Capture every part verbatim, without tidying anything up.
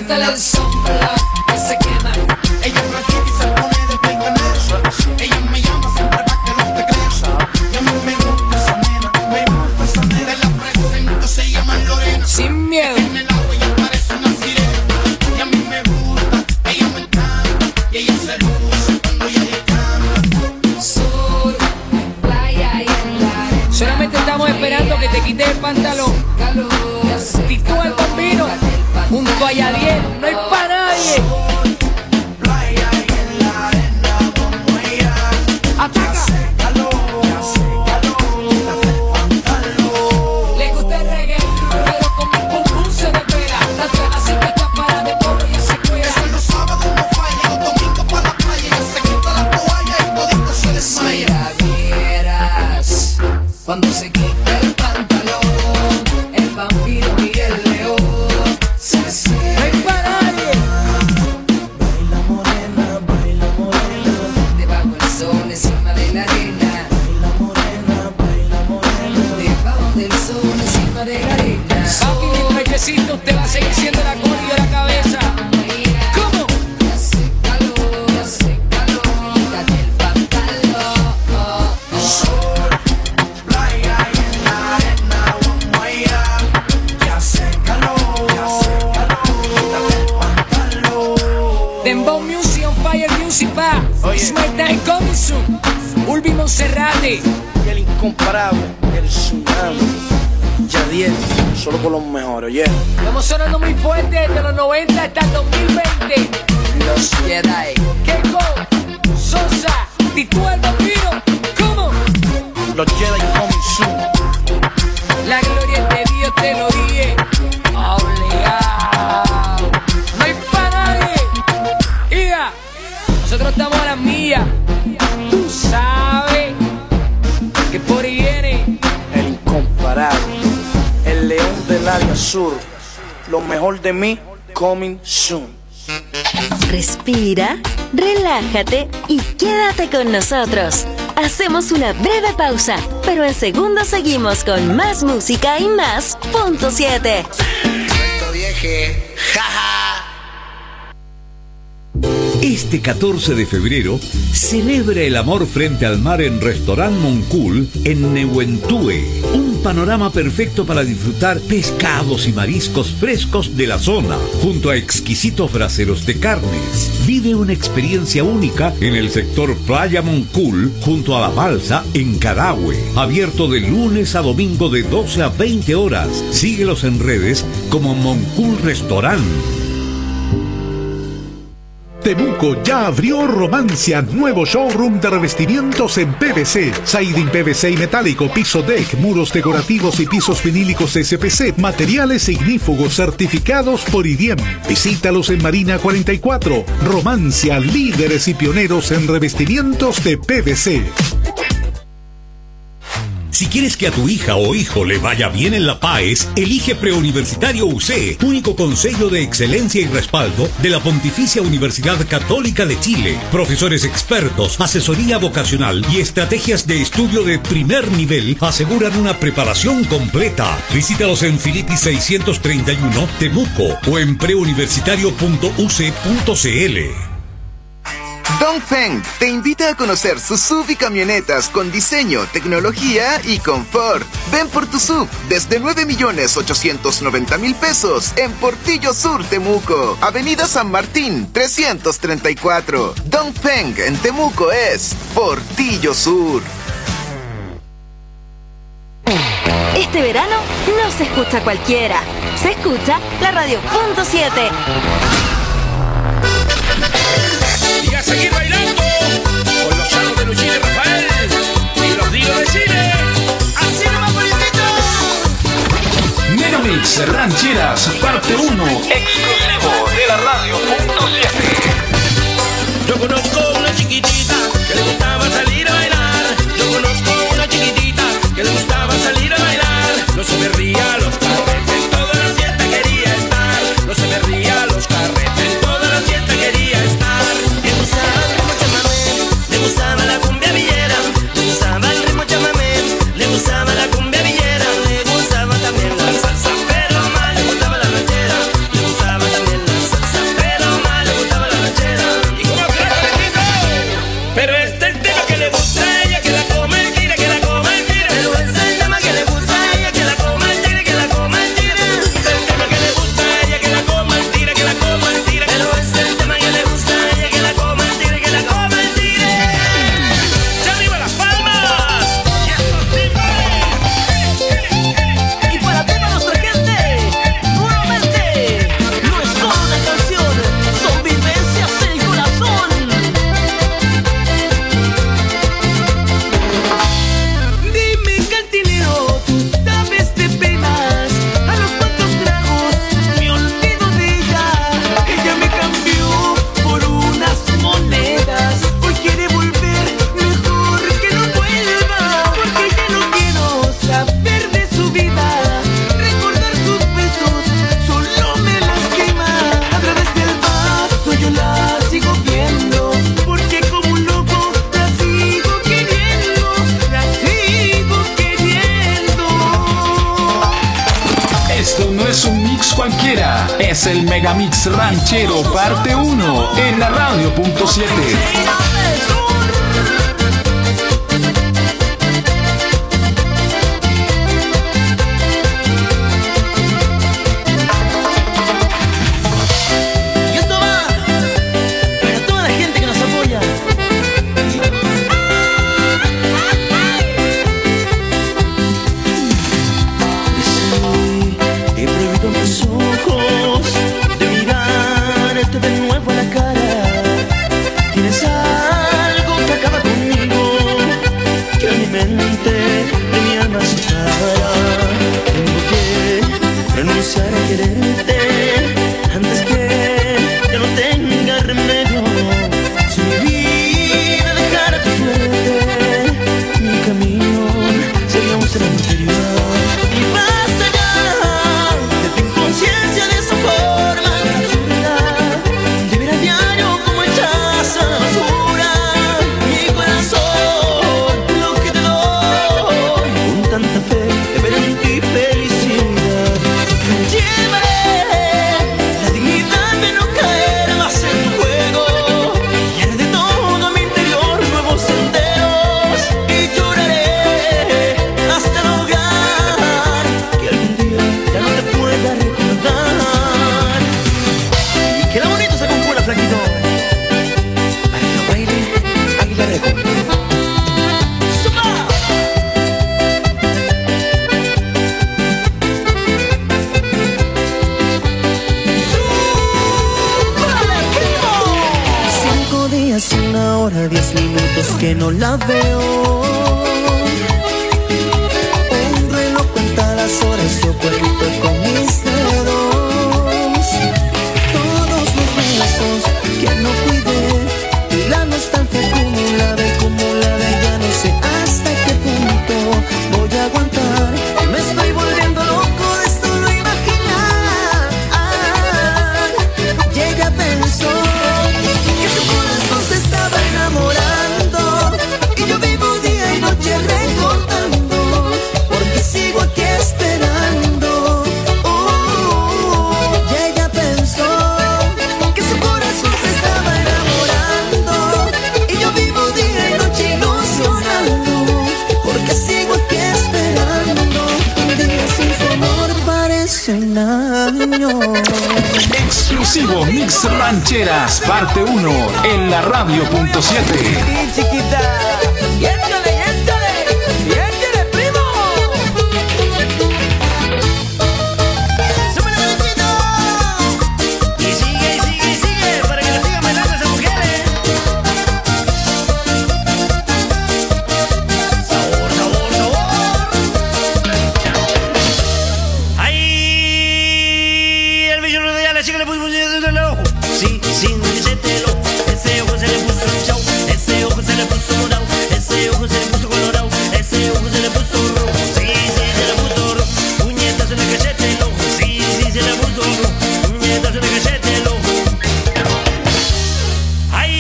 Quítale el sombra que se quema. Ella practica y se pone de peicanero. Ella me llama siempre pa' que no te creas. Y a mí me gusta esa nena, me gusta esa nena. Te la presento, se llama Lorena. Sin miedo. En el agua ella parece una sirena. Y a mí me gusta, ella me encanta. Y ella se luce cuando ella canta. Sur, playa y en la arena. Solamente estamos esperando que te quites el pantalón. Titú el Bambino junto a Yadiel, no hay pa' nadie. Playa y en la arena, vamos allá. Ataca. Le gusta el reggae, pero con mi pum pum se despega. La trae así que está para de polvo y se cuida. Eso los sábados no falla, los domingos pa' la playa. Ella se quita la toalla y todito se desmaya. Si la vieras cuando se quita el pantalón, el vampiro y el león se No hay separan. pa' nadie. Baila morena, baila morena. Debajo del sol, encima de la arena. Baila morena, baila morena. Debajo del sol, encima de la arena. Papi, mi trajecito, usted va a seguir siendo la coreo de la cabeza. ¿Cómo? Ya hace calor, ya hace calor. Quítate el pantalón. Sol, playa y en la arena, vamos allá. Ya hace calor, ya hace calor. Quítate el pantalón. Dembow Music on Fire Music pa. Oye. It's my time coming soon. Ulvi Monserrate. Y el incomparable, el tsunami. Yadiel, solo con los mejores, yeah. Estamos sonando muy fuerte desde los noventa hasta el dos mil veinte. Los Jedi. Keiko, Sosa, Titú el Bambino. ¿Cómo? Los Jedi coming soon. La gloria es de Dios, te lo dije. Obligado. No hay pa' nadie. Iga, nosotros estamos a las millas. Tú sabes que por ahí viene. El incomparable, el león del área sur. Lo mejor de mí, coming soon. Respira, relájate y quédate con nosotros. Hacemos una breve pausa, pero en segundos seguimos con más música y más punto siete. Esto vieje, jaja. Este catorce de febrero, celebra el amor frente al mar en Restaurant Moncul en Nehuentúe. Un panorama perfecto para disfrutar pescados y mariscos frescos de la zona, junto a exquisitos braseros de carnes. Vive una experiencia única en el sector Playa Moncul, junto a La Balsa, en Carahue. Abierto de lunes a domingo de doce a veinte horas. Síguelos en redes como Moncul Restaurant. Temuco ya abrió Romancia, nuevo showroom de revestimientos en P V C, siding P V C y metálico, piso deck, muros decorativos y pisos vinílicos S P C, materiales ignífugos certificados por I D I E M. Visítalos en Marina cuarenta y cuatro. Romancia, líderes y pioneros en revestimientos de P V C. Si quieres que a tu hija o hijo le vaya bien en la PAES, elige Preuniversitario U C, único consejo de excelencia y respaldo de la Pontificia Universidad Católica de Chile. Profesores expertos, asesoría vocacional y estrategias de estudio de primer nivel aseguran una preparación completa. Visítalos en Filippi seiscientos treinta y uno, Temuco, o en preuniversitario punto u c punto c l. Dongfeng te invita a conocer sus S U V y camionetas con diseño, tecnología y confort. Ven por tu S U V desde nueve millones ochocientos noventa mil pesos en Portillo Sur, Temuco. Avenida San Martín, trescientos treinta y cuatro. Dongfeng en Temuco es Portillo Sur. Este verano no se escucha cualquiera, se escucha la radio punto siete. Y a seguir bailando con los sanos de Luchín y Rafael y los Dinos de Chile. Así nomás, bonitito. Megamix Rancheras, parte uno, exclusivo de la radio punto siete. Yo conozco una chiquitita que le gustaba salir a bailar. Yo conozco una chiquitita que le gustaba salir a bailar. No se me ría los carretes, toda la fiesta quería estar. No se me ría los carretes, toda la fiesta quería estar. Le gustaba el ritmo chamamé, le gustaba la cumbia villera. Le gustaba el ritmo chamamé, le gustaba la cumbia villera. Le gustaba también la salsa, pero más le gustaba la ranchera. Le gustaba también la salsa. cualquiera. Es el Megamix Ranchero parte uno en la radio punto siete. Que no la veo. Un reloj cuenta las horas, yo cuento con mis dedos. Todos los besos que no cuidé, y la nostalgia acumulada, acumulada, ya no sé hasta qué punto voy a aguantar. Me estoy volviendo loco de solo imaginar. Y ella pensó que su corazón se estaba enamorando. Recordando, porque sigo aquí esperando. Oh, y ella pensó que su corazón se estaba enamorando, y yo vivo día y noche ilusionando, porque sigo aquí esperando. Un día sin su amor parece un año. Exclusivo Mix Rancheras parte uno en la radio punto siete. Chiquita, yéndole, yéndole, yéndole, primo. Súbele, bonito. Y sigue, y sigue, y sigue, para que lo sigan bailando esas mujeres. Sabor, sabor, sabor. Ay, el bello de la chica le puso el ojo. Sí, sin decírtelo. Ese ojo se le puso chau. Ese ojo se le puso morado. Ese ojo se le puso colorado. Ese ojo se le puso rojo. Sí, sí, se le puso rojo. Puñetas en la cachete el ojo. Sí, sí, se le puso rojo. Puñetas en la cachete el ojo. Ay,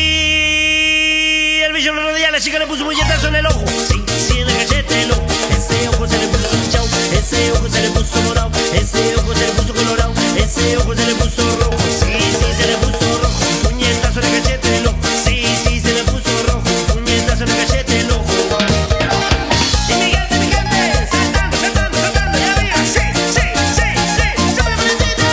el bicho lo rodea. La chica le puso puñetazo en el ojo. Sí, sí, en la cachete el ojo. Ese ojo se le puso chau. Ese ojo se le puso morado. Ese ojo se le puso colorado. Ese ojo se le puso rojo. Sí, sí, se le puso rojo. Puñetazo en la cachete el ojo. Sí, sí, se le puso rojo. Puñetazo en la cachete el ojo. Y mi gente, mi gente, saltando, saltando, saltando, ya veía. Sí, sí, sí, sí, súbele, bonito.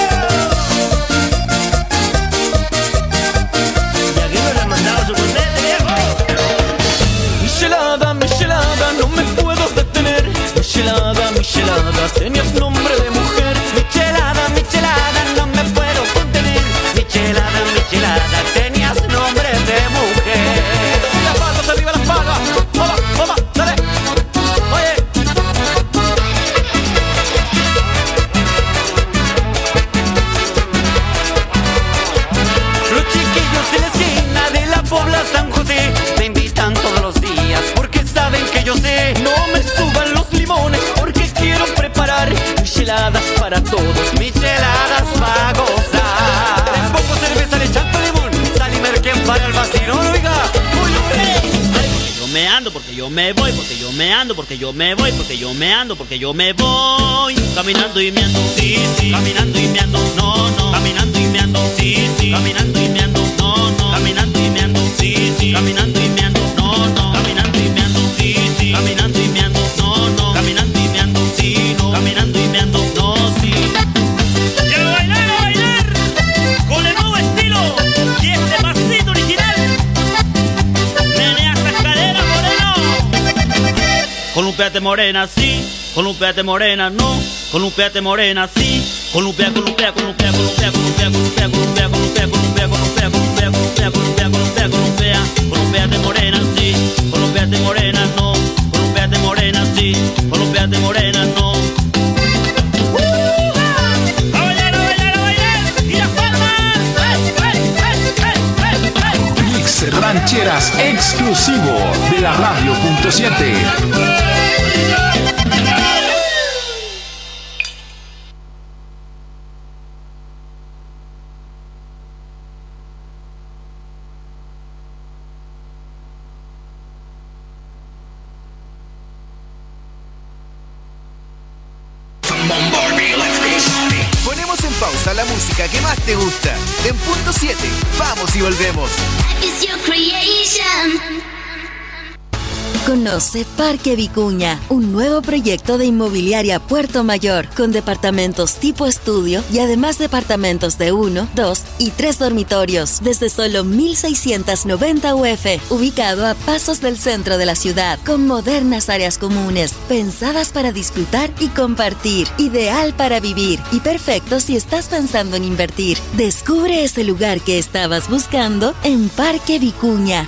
Y aquí me lo han mandado su contente, viejo. Michelada, Michelada, no me puedo detener. Michelada, Michelada, tenías nombre de mujer. Michelada, Michelada, no me puedo contener. Michelada, Michelada, tenías nombre de mujer. Las palmas, arriba las palmas. Vamos, vamos, dale. Oye. Los chiquillos de la esquina de la Pobla San José me invitan todos los días porque saben que yo sé. No me suban los limones porque quiero preparar micheladas para todos, micheladas para gozar. Les pongo cerveza, le echan limón, sal y merquen para el vacilón, oiga. Yo me ando porque yo me voy, porque yo me ando, porque yo me voy, porque yo me ando, porque yo me voy. Caminando y miando, sí, sí. Caminando Columpiate morena, sí. Columpiate morena, no. Columpiate morena, sí. Columpia, columpia, columpia, columpia, columpia, columpia, columpia, columpia, columpia, columpia, columpia, columpia, columpia, columpia, columpia. Columpiate morena, sí. Columpiate morena, no. Columpiate morena, sí. Columpiate morena, no. Mix Rancheras exclusivo de la radio punto siete. Ponemos en pausa la música que más te gusta. En punto siete, vamos y volvemos. Conoce Parque Vicuña, un nuevo proyecto de inmobiliaria Puerto Mayor, con departamentos tipo estudio y además departamentos de uno, dos y tres dormitorios, desde solo mil seiscientos noventa U F, ubicado a pasos del centro de la ciudad, con modernas áreas comunes, pensadas para disfrutar y compartir, ideal para vivir y perfecto si estás pensando en invertir. Descubre ese lugar que estabas buscando en Parque Vicuña.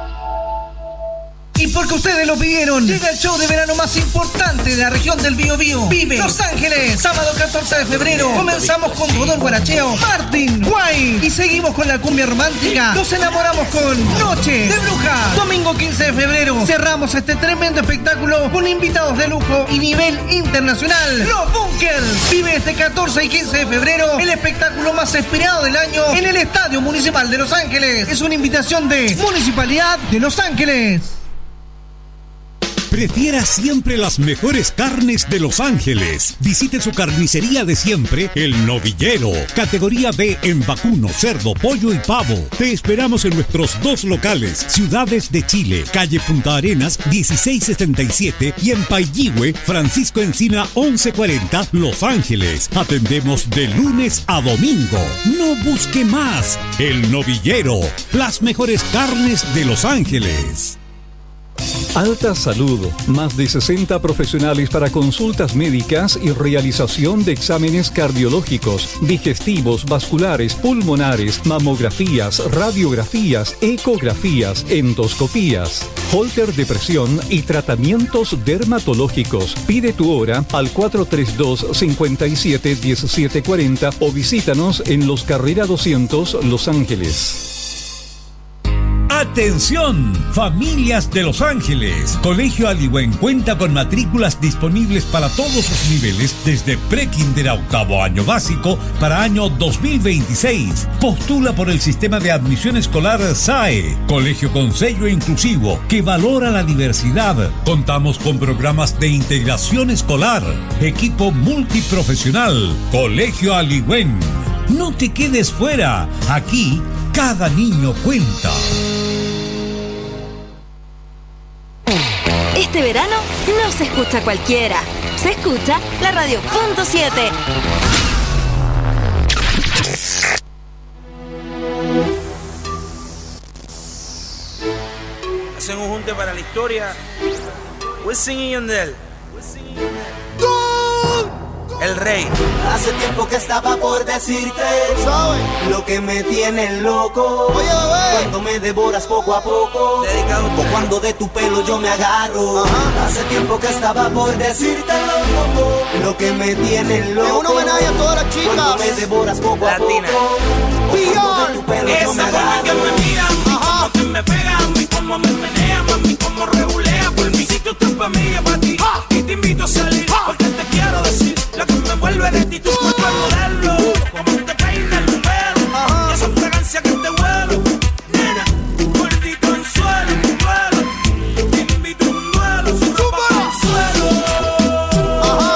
Y porque ustedes lo pidieron, llega el show de verano más importante de la región del Biobío. Vive Los Ángeles, sábado catorce de febrero. Comenzamos con Rodol Guaracheo, Martin, Guay. Y seguimos con la cumbia romántica. Nos enamoramos con Noche de Bruja. Domingo quince de febrero. Cerramos este tremendo espectáculo con invitados de lujo y nivel internacional. Los Bunkers. Vive este catorce y quince de febrero el espectáculo más esperado del año en el Estadio Municipal de Los Ángeles. Es una invitación de Municipalidad de Los Ángeles. Prefiera siempre las mejores carnes de Los Ángeles. Visite su carnicería de siempre, El Novillero. Categoría B en vacuno, cerdo, pollo y pavo. Te esperamos en nuestros dos locales, Ciudades de Chile, calle Punta Arenas, dieciséis setenta y siete, y en Pailligüe, Francisco Encina, once cuarenta, Los Ángeles. Atendemos de lunes a domingo. No busque más. El Novillero, las mejores carnes de Los Ángeles. Alta Salud, más de sesenta profesionales para consultas médicas y realización de exámenes cardiológicos, digestivos, vasculares, pulmonares, mamografías, radiografías, ecografías, endoscopías, holter de presión y tratamientos dermatológicos. Pide tu hora al cuatro tres dos, cinco siete, uno siete cuatro cero o visítanos en Los Carrera doscientos, Los Ángeles. ¡Atención! Familias de Los Ángeles. Colegio Aliwen cuenta con matrículas disponibles para todos sus niveles desde pre-kinder a octavo año básico para año dos mil veintiséis. Postula por el sistema de admisión escolar S A E. Colegio con sello inclusivo que valora la diversidad. Contamos con programas de integración escolar. Equipo multiprofesional. Colegio Aliwen. No te quedes fuera. Aquí cada niño cuenta. Este verano no se escucha cualquiera, se escucha la radio punto siete. Hacen un junte para la historia. Wisin y Yandel. El rey. Hace tiempo que estaba por decirte, ¿sabes? Lo que me tiene loco. Oye, cuando me devoras poco a poco. Dedicado. O cuando de tu pelo yo me agarro. Ajá. Hace tiempo que estaba por decirte loco. Lo que me tiene loco. Es un homenaje a todas las chicas. Cuando me devoras poco Latina. a poco. O de tu pelo yo me agarro. Que me mira, cómo que me pega, cómo me menea, mami, cómo regulea por mí. Si tú estás pa' mí, es pa' ti. Ah. Y te invito a salir, ah. porque te quiero decir lo que me envuelve de ti, tu cuerpo es modelo. Como te peina el pelo, ah. y esa fragancia que te huele. Nena, gordito en suelo, en duelo. Te invito a un duelo, su ropa en el suelo. Ajá.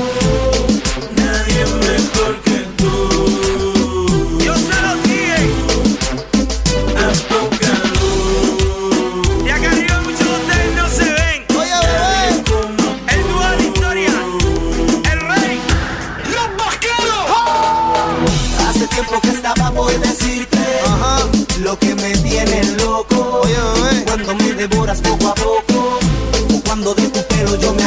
Nadie mejor que tú. Yo se lo dije. A poca luz. Ya que arriba muchos de ustedes no se ven. Oye, bebé. El dúo de la historia. El rey. Los vaqueros. ¡Oh! Hace tiempo que estaba por decirte, ajá, lo que me tiene loco. Oye, bebé. Cuando me devoras poco a poco. O cuando de tu pelo yo me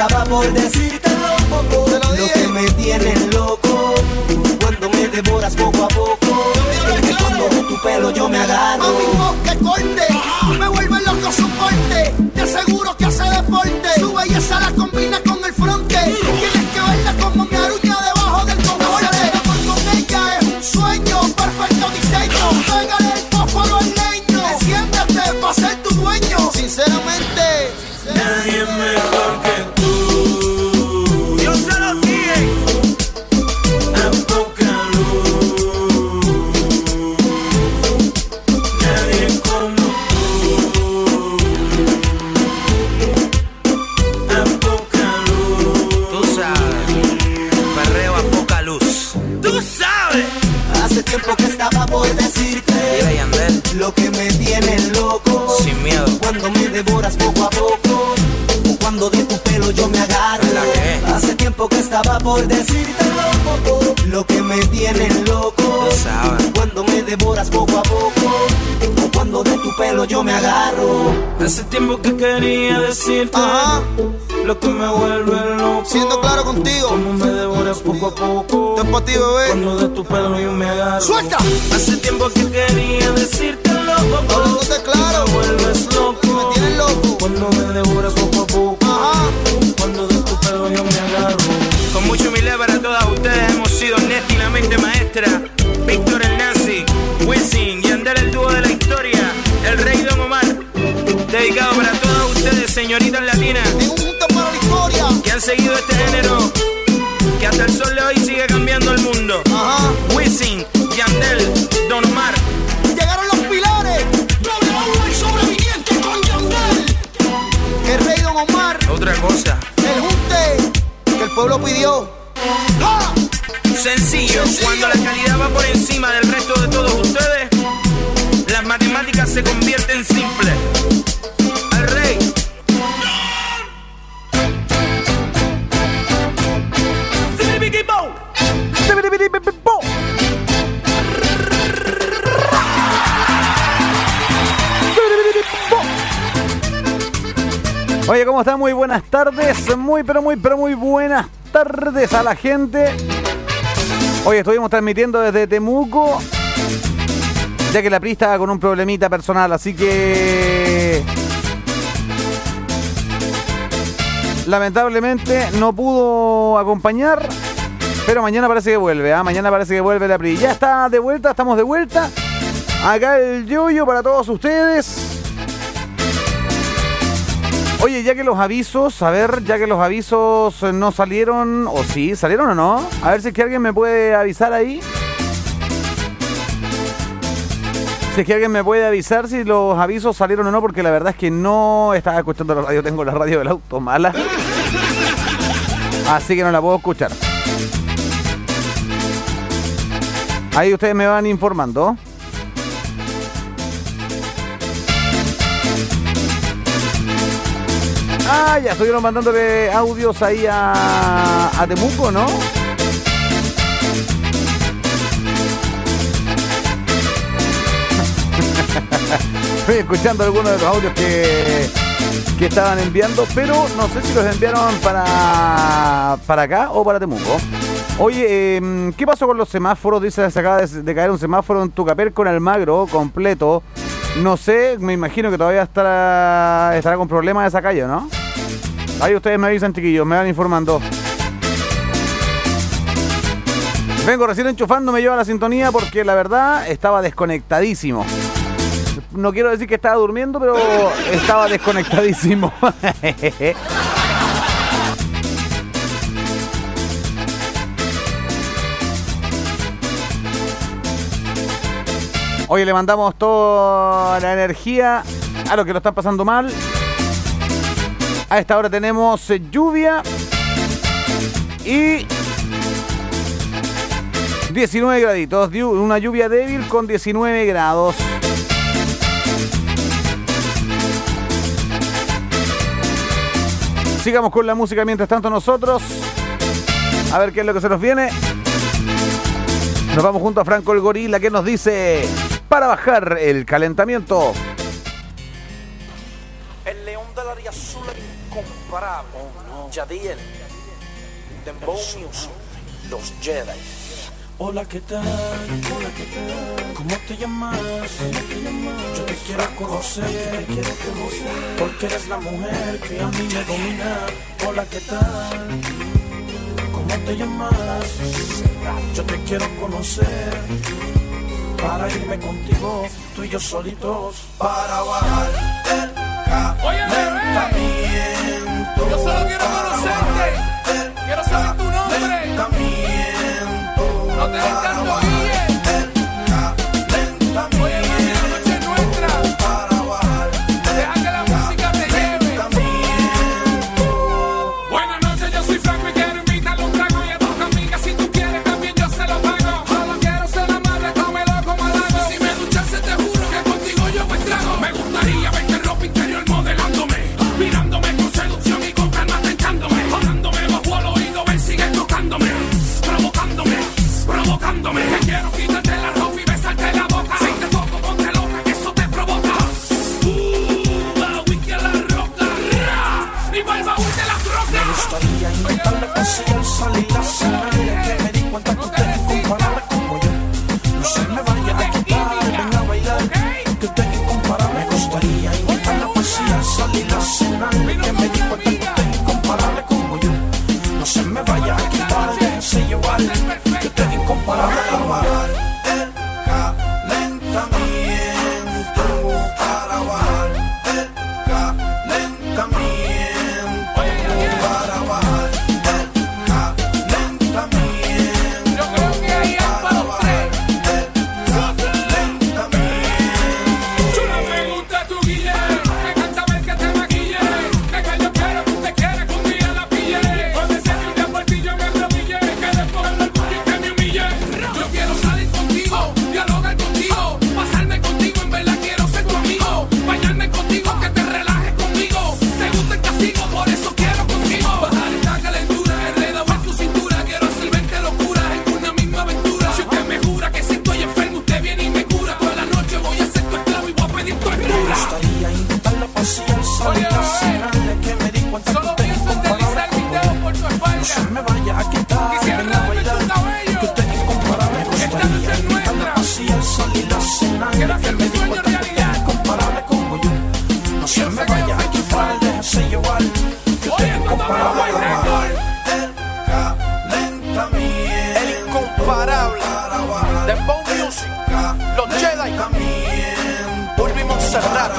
estaba por decírtelo poco. Lo que me tiene loco, cuando me devoras poco a poco. Es cuando de tu pelo yo me agarro. Amigo, que corte, me vuelve loco su porte. Te aseguro que hace deporte. Su belleza la combina con el fronte. Tienes que verla como mi aruña debajo del cogote. El amor con ella es un sueño, perfecto diseño. Pégale el fósforo al leño. Enciéndete pa' ser tu dueño. Sinceramente, nadie mejor que tú. Yo se lo dije. A poca luz. Nadie como tú. A poca luz. Tú sabes, perreo a poca luz. Tú sabes. Hace tiempo que estaba por decirte Dile, Yandel, lo que me tiene loco. sin miedo. Cuando me devoras poco a poco, o cuando de tu pelo yo me agarro. ¿La qué? Hace tiempo que estaba por decirte loco, lo que me tiene loco. Tú sabes. Cuando me devoras poco a poco, o cuando de tu pelo yo me agarro. Hace tiempo que quería decirte Ajá. lo que me vuelve loco. Siendo claro contigo. Como me devoras poco a poco. Te pa' ti, bebé. Cuando de tu pelo yo me agarro. ¡Suelta! Hace tiempo que quería decirte loco. Hablándote claro. Me vuelves loco. Me tienes loco. Cuando me devoras poco a poco. Ajá. Cuando de tu pelo yo me agarro. Con mucha humildad para todas ustedes hemos sido Neti, la mente maestra, Víctor el Nazi, Wisin, Yandel el dúo de la historia, el rey Don Omar. Dedicado para todas ustedes, señoritas latinas, En un punto para la historia. que han seguido este género, que hasta el sol de hoy sigue cambiando el mundo. Ajá. Wisin, Yandel, Don Omar. Llegaron los pilares. W y sobreviviente con Yandel. El rey Don Omar. Otra cosa, El junte que el pueblo pidió. ¡Ja! sencillo, Sencillo. cuando la calidad va por encima del resto de todos ustedes, las matemáticas se convierten simples. Al rey. Oye, ¿cómo están? Muy buenas tardes, muy pero muy pero muy buenas tardes a la gente. Hoy estuvimos transmitiendo desde Temuco, ya que la P R I estaba con un problemita personal, así que lamentablemente no pudo acompañar, pero mañana parece que vuelve, ¿eh? Mañana parece que vuelve la P R I. Ya está de vuelta, estamos de vuelta. Acá el yoyo para todos ustedes. Oye, ya que los avisos, a ver, ya que los avisos no salieron, o sí, ¿salieron o no? A ver si es que alguien me puede avisar ahí. Si es que alguien me puede avisar si los avisos salieron o no, porque la verdad es que no estaba escuchando la radio, tengo la radio del auto mala. Así que no la puedo escuchar. Ahí ustedes me van informando. Ah, ya estuvieron mandándole audios ahí a, a Temuco, ¿no? Estoy escuchando algunos de los audios que, que estaban enviando, pero no sé si los enviaron para, para acá o para Temuco. Oye, eh, ¿qué pasó con los semáforos? Dice, se acaba de, de caer un semáforo en Tucapel con Almagro completo. No sé, me imagino que todavía estará, estará con problemas esa calle, ¿no? Ahí ustedes me avisan, chiquillos, me van informando. Vengo recién enchufando, me lleva la sintonía porque la verdad estaba desconectadísimo. No quiero decir que estaba durmiendo, pero estaba desconectadísimo. Hoy le mandamos toda la energía a los que lo están pasando mal. A esta hora tenemos eh, lluvia y diecinueve graditos. Una lluvia débil con diecinueve grados. Sigamos con la música mientras tanto nosotros. A ver qué es lo que se nos viene. Nos vamos junto a Franco el Gorila, que nos dice: para bajar el calentamiento. El león del área azul. incomparable. Oh, no. Yadiel, Dembow Music, los Jedi. Hola, ¿qué tal? Hola, ¿qué tal? ¿Cómo te llamas? Yo te quiero conocer, te quiero conocer, porque eres la mujer que a mí me domina. Hola, ¿qué tal? ¿Cómo te llamas? Yo te quiero conocer, para irme contigo, tú y yo solitos, para bajar el calentamiento. Yo solo quiero conocerte, quiero saber tu nombre. No te des tanto guille. Oye, mami, la noche es nuestra. Deja que la música te lleve. Buenas noches, yo soy Frank, me quiero invitarle un trago. Y a tus amigas, si tú quieres, también yo se lo pago. Solo quiero ser amable, cómelo como halago. Si me duchase, te juro que contigo yo me trago. Me gustaría verte en ropa interior modelándome, mirándome con seducción y con calma tentándome, hablándome bajo al oído, ven, sigue tocándome, provocándome, provocándome. Que quiero quitarte la ropa y besarte la boca. Si te toco, ponte loca, que eso te provoca. Uh, la wiki a la roca, ra, y va el baúl de la troca. Me gustaría invitarle a pasear, salir a cenar, que me di cuenta que usted es incomparable como yo. No se me vaya a quitar, ven a bailar, que usted es incomparable. Me gustaría invitarle a pasear, salir a cenar, que me di cuenta que usted es incomparable como yo. No se me vaya a quitar, déjese llevar, que usted es incomparable. Para bajar el calentamiento, para bajar el calentamiento, para bajar el calentamiento. Yo creo que ahí es para los tres. Chula, me gusta tu guille, me encanta ver que te maquille. Es que yo quiero que usted quiera que un día la pille. Puede ser que un día por ti yo me arrodille, que después el orgullo y que me humille. Yo quiero salir contigo, dialogar contigo, pasarme contigo, en verdad quiero ser tu amigo, bañarme contigo, que te relajes conmigo. Te gusta el castigo, por eso quiero contigo. Bajar esta calentura, enredado en tu cintura, quiero hacer veinte locuras en una misma aventura. Si usted me jura que si estoy enfermo, usted viene y me cura. Toda la noche voy a ser tu esclavo y voy a pedir tu Me ayuda. gustaría invitarle a pasear, salir a cenar, que me di cuenta que Solo usted es pienso en deslizar mis dedos por tu No espalda. se me vaya a quitar, Quisiera ven a darme tu bailar, cabello. que usted es incomparable. Me Esta noche gustaría es invitarle nuestra. a pasear, salir a cenar, Quiero que hacer me mi di sueño cuenta que usted realidad. es incomparable como yo. No se me vaya a quitar, déjese llevar, que usted es incomparable. El incomparable. Dembow Music, los Jedi. Urbi Montserrat.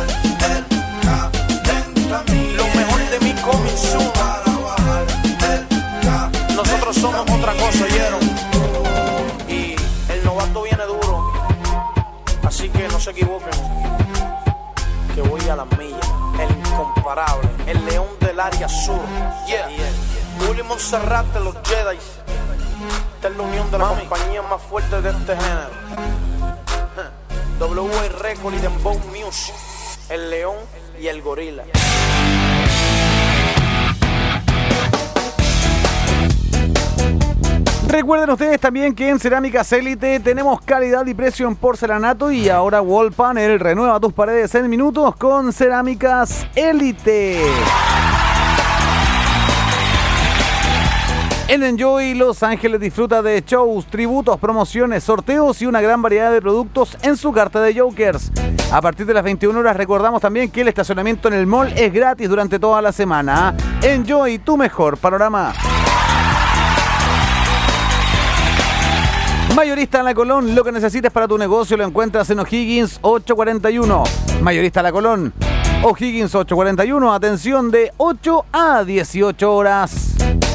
Lo mejor de mí coming soon. Nosotros somos otra cosa, ¿oyeron? Y el novato viene duro. Así que no se equivoquen, que voy a las millas. El incomparable, el león del área sur. Yeah, Urbi Montserrat de los Jedi. Esta es la unión de la compañía más fuerte de este género. W A Record y Dembow Music. El león y el gorila. Recuerden ustedes también que en Cerámicas Élite tenemos calidad y precio en porcelanato y ahora Wall Panel renueva tus paredes en minutos con Cerámicas Élite. En Enjoy Los Ángeles disfruta de shows, tributos, promociones, sorteos y una gran variedad de productos en su carta de Jokers. A partir de las veintiuna horas recordamos también que el estacionamiento en el mall es gratis durante toda la semana. Enjoy, tu mejor panorama. Mayorista La Colón, lo que necesites para tu negocio lo encuentras en O'Higgins ocho cuarenta y uno. Mayorista La Colón, O'Higgins ocho cuarenta y uno, atención de ocho a dieciocho horas.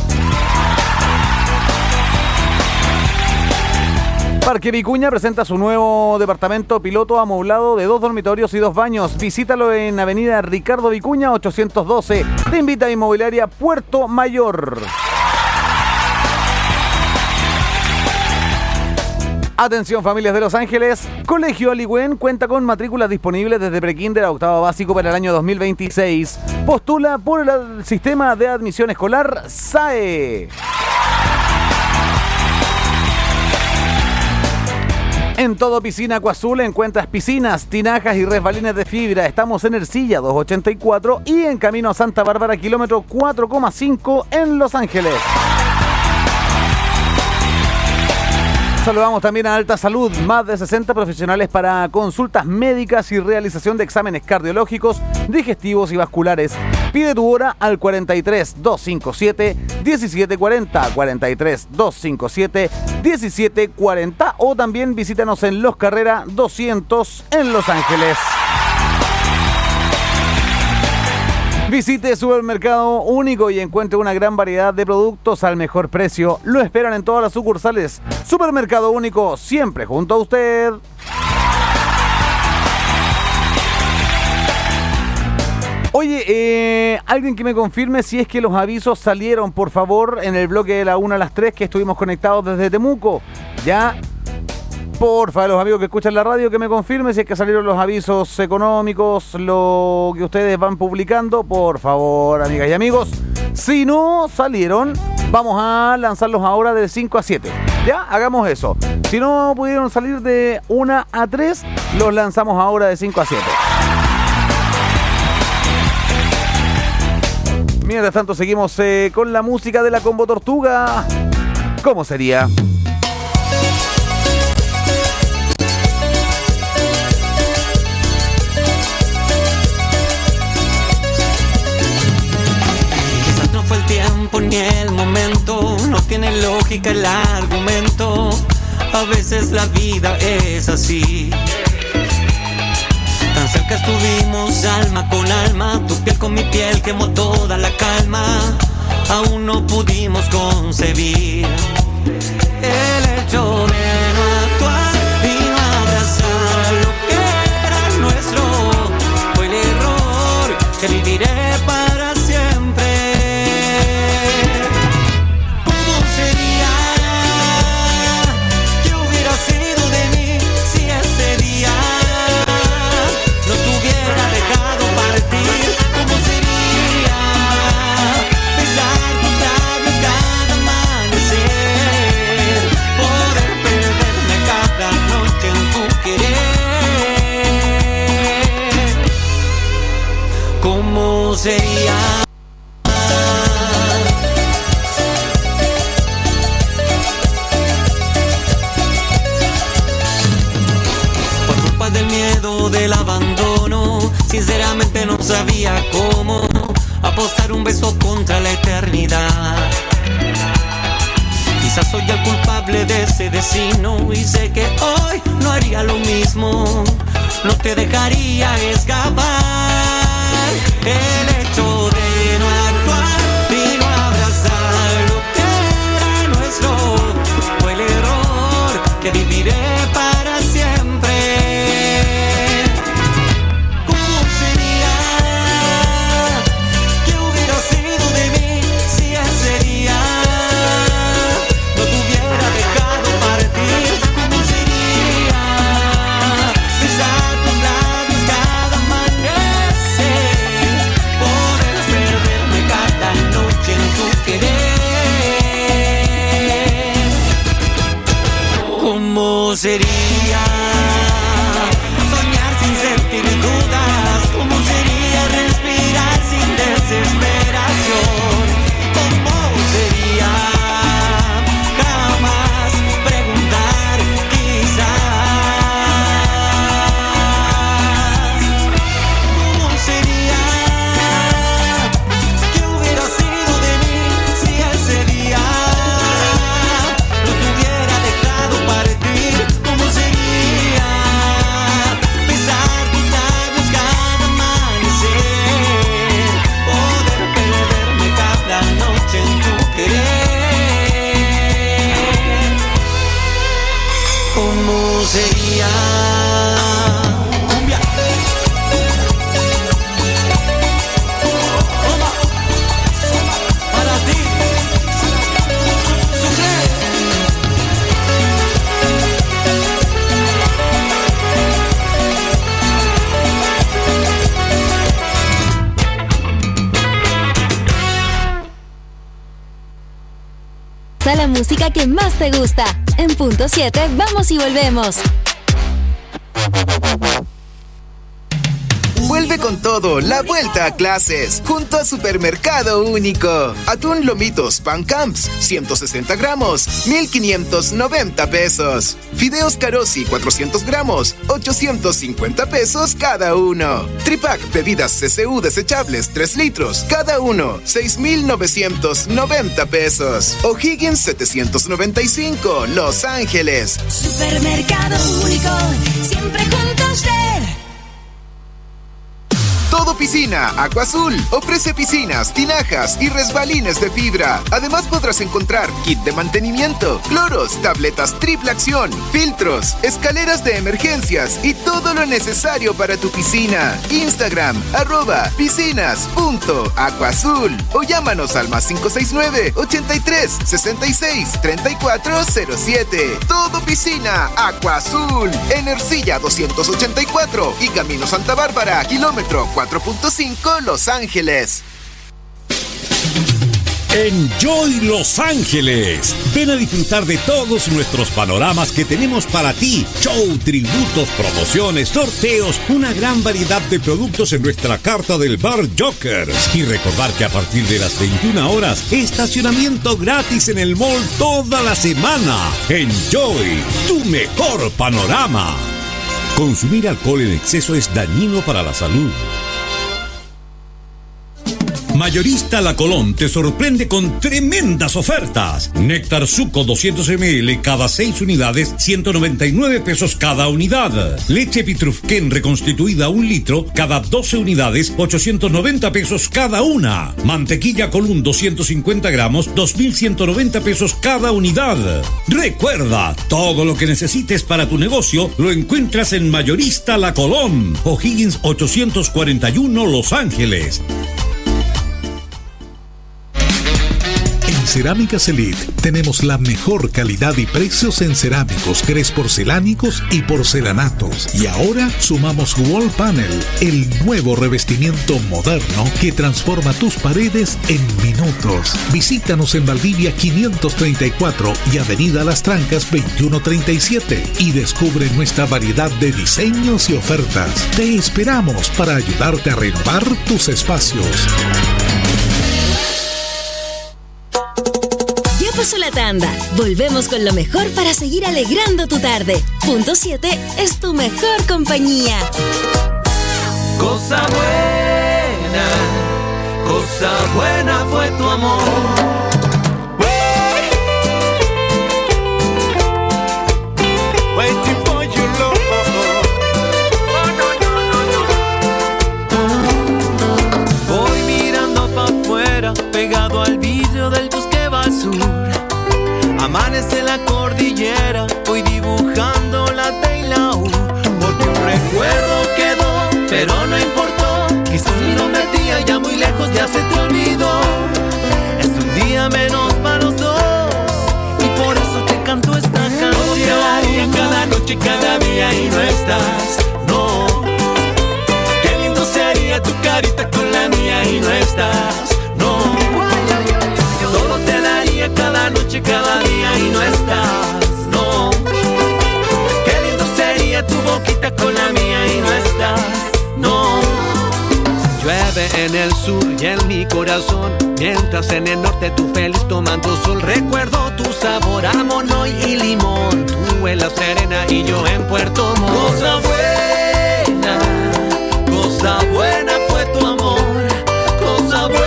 Parque Vicuña presenta su nuevo departamento piloto amoblado de dos dormitorios y dos baños. Visítalo en Avenida Ricardo Vicuña ochocientos doce. Te invita a Inmobiliaria Puerto Mayor. Atención familias de Los Ángeles, Colegio Aligüen cuenta con matrículas disponibles desde prekinder a octavo básico para el año dos mil veintiséis. Postula por el sistema de admisión escolar S A E. En todo Piscina Acuazul encuentras piscinas, tinajas y resbalines de fibra. Estamos en Ercilla doscientos ochenta y cuatro y en camino a Santa Bárbara, kilómetro cuatro coma cinco en Los Ángeles. Saludamos también a Alta Salud, más de sesenta profesionales para consultas médicas y realización de exámenes cardiológicos, digestivos y vasculares. Pide tu hora al cuarenta y tres, doscientos cincuenta y siete, diecisiete cuarenta, cuarenta y tres, doscientos cincuenta y siete, diecisiete cuarenta o también visítanos en Los Carrera doscientos en Los Ángeles. Visite Supermercado Único y encuentre una gran variedad de productos al mejor precio. Lo esperan en todas las sucursales. Supermercado Único, siempre junto a usted. Oye, eh, alguien que me confirme si es que los avisos salieron, por favor, en el bloque de la una a las tres que estuvimos conectados desde Temuco. Ya... Porfa, los amigos que escuchan la radio, que me confirmen si es que salieron los avisos económicos, lo que ustedes van publicando. Por favor, amigas y amigos. Si no salieron, vamos a lanzarlos ahora de cinco a siete. Ya, hagamos eso. Si no pudieron salir de una a tres, los lanzamos ahora de cinco a siete. Mientras tanto, seguimos eh, con la música de la Combo Tortuga. ¿Cómo sería? El tiempo ni el momento, no tiene lógica el argumento. A veces la vida es así. Tan cerca estuvimos alma con alma, tu piel con mi piel quemó toda la calma. Aún no pudimos concebir el hecho de no actuar y no abrazar lo que era nuestro. Fue el error que viviré para siempre. Sería por culpa del miedo del abandono, sinceramente no sabía cómo apostar un beso contra la eternidad. Quizás soy el culpable de ese destino y sé que hoy no haría lo mismo, no te dejaría escapar. El hecho de no actuar y no abrazar lo que era nuestro fue el error que viviré para siempre. ¿Cómo sería? ¿Qué hubiera sido de mí si ese día no te hubiera dejado partir? ¿Cómo sería besar tus labios cada amanecer? ¿Cómo sería soñar sin sentir dudas? ¿Cómo sería respirar sin desesperación? ¿Cómo sería jamás preguntar quizás? ¿Cómo sería? ¿Qué hubiera sido de mí si ese día no te hubiera dejado partir? ¿Cómo sería besar tus labios cada amanecer? Poder perderme cada noche en tu querer. ¿Cómo sería? Cumbia. Para ti. A la música que más te gusta. En punto siete, vamos y volvemos. Vuelve con todo, la vuelta a clases, junto a Supermercado Único. Atún Lomitos Pan Camps, ciento sesenta gramos, mil quinientos noventa pesos. Fideos Carosi, cuatrocientos gramos, ochocientos cincuenta pesos cada uno. Tripac Bebidas C C U desechables, tres litros, cada uno, seis mil novecientos noventa pesos. O'Higgins setecientos noventa y cinco, Los Ángeles. Supermercado Único, siempre junto a usted. Todo Piscina, Aqua Azul, ofrece piscinas, tinajas y resbalines de fibra. Además podrás encontrar kit de mantenimiento, cloros, tabletas triple acción, filtros, escaleras de emergencias y todo lo necesario para tu piscina. Instagram, arroba piscinas.aquaazul o llámanos al más cinco seis nueve, ochenta y tres, sesenta y seis, treinta y cuatro cero siete. Todo Piscina, Aqua Azul, en Ercilla doscientos ochenta y cuatro y Camino Santa Bárbara, kilómetro cuatro punto cinco, Los Ángeles. Enjoy Los Ángeles. Ven a disfrutar de todos nuestros panoramas que tenemos para ti. Show, tributos, promociones, sorteos, una gran variedad de productos en nuestra carta del bar Jokers. Y recordar que a partir de las veintiuna horas, estacionamiento gratis en el mall toda la semana. Enjoy, tu mejor panorama. Consumir alcohol en exceso es dañino para la salud. Mayorista La Colón te sorprende con tremendas ofertas. Néctar Suco doscientos mililitros cada seis unidades, ciento noventa y nueve pesos cada unidad. Leche Pitrufquén reconstituida un litro, cada doce unidades, ochocientos noventa pesos cada una. Mantequilla Colún doscientos cincuenta gramos, dos mil ciento noventa pesos cada unidad. Recuerda, todo lo que necesites para tu negocio lo encuentras en Mayorista La Colón. O'Higgins ochocientos cuarenta y uno, Los Ángeles. Cerámicas Elite tenemos la mejor calidad y precios en cerámicos, grés porcelánicos y porcelanatos. Y ahora sumamos Wall Panel, el nuevo revestimiento moderno que transforma tus paredes en minutos. Visítanos en Valdivia quinientos treinta y cuatro y Avenida Las Trancas veintiuno treinta y siete y descubre nuestra variedad de diseños y ofertas. Te esperamos para ayudarte a renovar tus espacios. Pasó la tanda. Volvemos con lo mejor para seguir alegrando tu tarde. Punto siete es tu mejor compañía. Cosa buena, cosa buena fue tu amor. Waiting for your love. Voy mirando pa' afuera, pegado al vidrio del bus que va al sur. Amanece la cordillera, voy dibujando la T y la U. Porque un recuerdo quedó, pero no importó. Quizás lo metía ya muy lejos, ya se te olvidó. Es un día menos para los dos y por eso te canto esta canción. Todo te daría cada noche, cada día y no estás, no. Qué lindo sería tu carita con la mía y no estás, no. Todo te daría cada noche, cada día y no estás, no. Qué lindo sería tu boquita con la mía y no estás, no. Llueve en el sur y en mi corazón, mientras en el norte tú feliz tomando sol. Recuerdo tu sabor a mono y limón, tú en La Serena y yo en Puerto Montt. Cosa buena, cosa buena fue tu amor, cosa buena.